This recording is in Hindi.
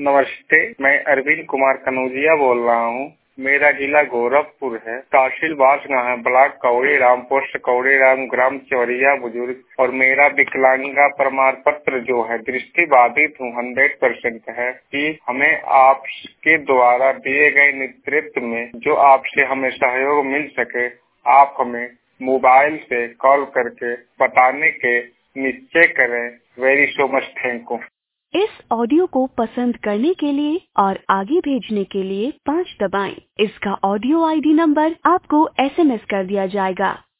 नमस्ते, मैं अरविंद कुमार कनौजिया बोल रहा हूँ। मेरा जिला गोरखपुर है। तहसील बांसगांव है, ब्लॉक कौड़ीराम, पोस्ट कौड़ीराम, ग्राम चौरिया बुजुर्ग। और मेरा विकलांगता प्रमाण पत्र जो है, दृष्टिबाधित हूँ 100% है कि हमें आपके द्वारा दिए गए नेतृत्व में जो आपसे हमें सहयोग मिल सके, आप हमें मोबाइल से कॉल करके बताने के निश्चय करें। Very so much thank you. इस ऑडियो को पसंद करने के लिए और आगे भेजने के लिए 5 दबाएं। इसका ऑडियो आईडी नंबर आपको SMS कर दिया जाएगा।